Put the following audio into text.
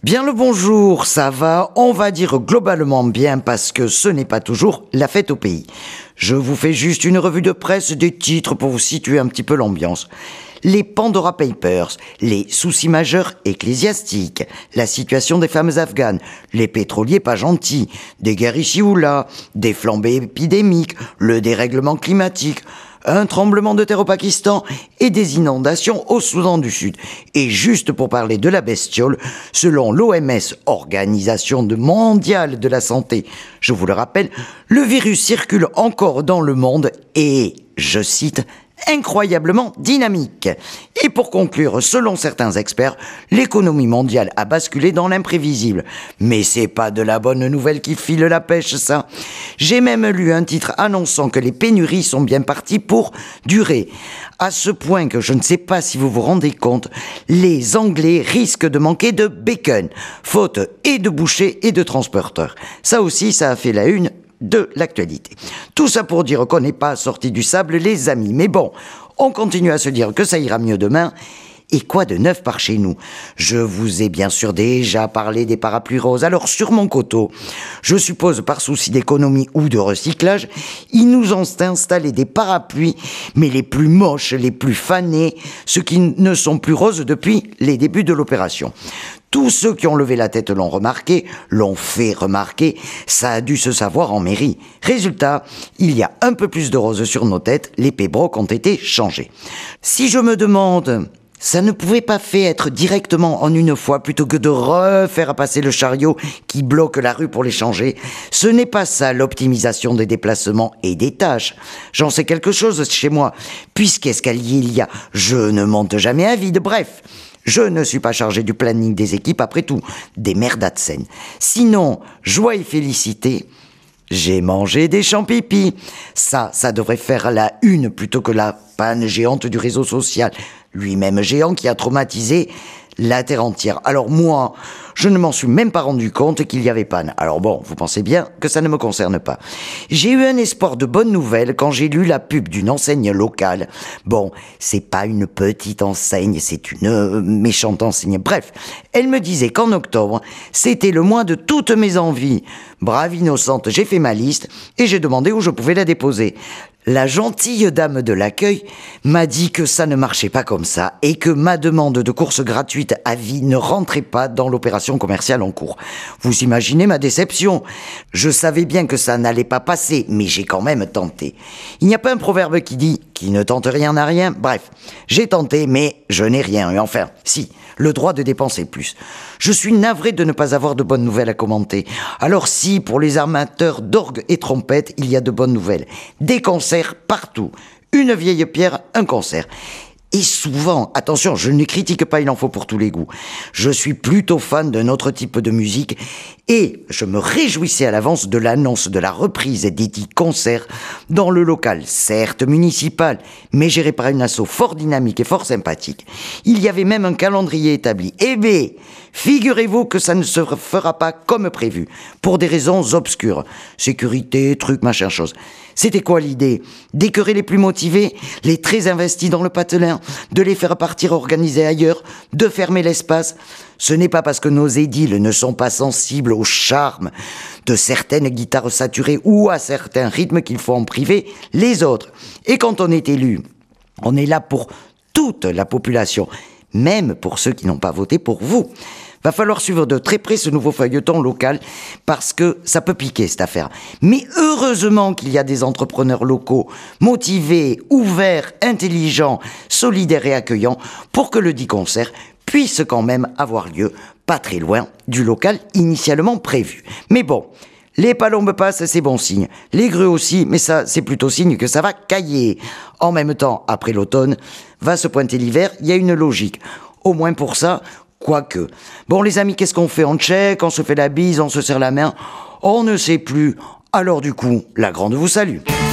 Bien le bonjour, ça va, on va dire globalement bien parce que ce n'est pas toujours la fête au pays. Je vous fais juste une revue de presse des titres pour vous situer un petit peu l'ambiance. Les Pandora Papers, les soucis majeurs ecclésiastiques, la situation des femmes afghanes, les pétroliers pas gentils, des guerres ici ou là, des flambées épidémiques, le dérèglement climatique, un tremblement de terre au Pakistan et des inondations au Soudan du Sud. Et juste pour parler de la bestiole, selon l'OMS, Organisation mondiale de la santé, je vous le rappelle, le virus circule encore dans le monde et, je cite, incroyablement dynamique. Et pour conclure, selon certains experts, l'économie mondiale a basculé dans l'imprévisible. Mais c'est pas de la bonne nouvelle qui file la pêche, ça. J'ai même lu un titre annonçant que les pénuries sont bien parties pour durer. À ce point que je ne sais pas si vous vous rendez compte, les Anglais risquent de manquer de bacon, faute et de bouchers et de transporteurs. Ça aussi, ça a fait la une de l'actualité. Tout ça pour dire qu'on n'est pas sorti du sable, les amis. Mais bon, on continue à se dire que ça ira mieux demain. Et quoi de neuf par chez nous? Je vous ai bien sûr déjà parlé des parapluies roses. Alors sur mon coteau, je suppose par souci d'économie ou de recyclage, ils nous ont installé des parapluies, mais les plus moches, les plus fanés, ceux qui ne sont plus roses depuis les débuts de l'opération. Tous ceux qui ont levé la tête l'ont remarqué, l'ont fait remarquer, ça a dû se savoir en mairie. Résultat, il y a un peu plus de roses sur nos têtes, les pébrocs ont été changés. Si je me demande, ça ne pouvait pas être directement en une fois plutôt que de refaire passer le chariot qui bloque la rue pour les changer. Ce n'est pas ça l'optimisation des déplacements et des tâches. J'en sais quelque chose chez moi. Puisqu'escalier il y a, je ne monte jamais à vide, bref. Je ne suis pas chargé du planning des équipes, après tout, des merdas de scène. Sinon, joie et félicité, j'ai mangé des champipis. Ça devrait faire la une plutôt que la panne géante du réseau social. Lui-même géant qui a traumatisé la terre entière. Alors moi, je ne m'en suis même pas rendu compte qu'il y avait panne. Alors bon, vous pensez bien que ça ne me concerne pas. J'ai eu un espoir de bonnes nouvelles quand j'ai lu la pub d'une enseigne locale. Bon, c'est pas une petite enseigne, c'est une méchante enseigne. Bref, elle me disait qu'en octobre, c'était le mois de toutes mes envies. Brave innocente, j'ai fait ma liste et j'ai demandé où je pouvais la déposer. La gentille dame de l'accueil m'a dit que ça ne marchait pas comme ça et que ma demande de course gratuite à vie ne rentrait pas dans l'opération commerciale en cours. Vous imaginez ma déception? Je savais bien que ça n'allait pas passer, mais j'ai quand même tenté. Il n'y a pas un proverbe qui dit « qui ne tente rien n'a rien ». Bref, j'ai tenté, mais je n'ai rien. Et enfin, si, le droit de dépenser plus. Je suis navré de ne pas avoir de bonnes nouvelles à commenter. Alors si, pour les amateurs d'orgue et trompette, il y a de bonnes nouvelles. Des concerts partout. Une vieille pierre, un concert. Et souvent, attention, je ne critique pas, il en faut pour tous les goûts. Je suis plutôt fan d'un autre type de musique et je me réjouissais à l'avance de l'annonce de la reprise des dits concerts dans le local, certes municipal, mais géré par une asso fort dynamique et fort sympathique. Il y avait même un calendrier établi. Eh bien, figurez-vous que ça ne se fera pas comme prévu, pour des raisons obscures. Sécurité, truc, machin chose. C'était quoi l'idée? D'écœurer les plus motivés, les très investis dans le patelin, de les faire partir organisés ailleurs, de fermer l'espace. Ce n'est pas parce que nos édiles ne sont pas sensibles au charme de certaines guitares saturées ou à certains rythmes qu'il faut en priver les autres. Et quand on est élu, on est là pour toute la population, même pour ceux qui n'ont pas voté pour vous. Va falloir suivre de très près ce nouveau feuilleton local parce que ça peut piquer cette affaire. Mais heureusement qu'il y a des entrepreneurs locaux motivés, ouverts, intelligents, solidaires et accueillants pour que le dit concert puisse quand même avoir lieu pas très loin du local initialement prévu. Mais bon, les palombes passent, c'est bon signe. Les grues aussi, mais ça, c'est plutôt signe que ça va cailler. En même temps, après l'automne, va se pointer l'hiver, il y a une logique. Au moins pour ça, quoique. Bon les amis, qu'est-ce qu'on fait? On check, on se fait la bise, on se serre la main? On ne sait plus. Alors du coup, la grande vous salue.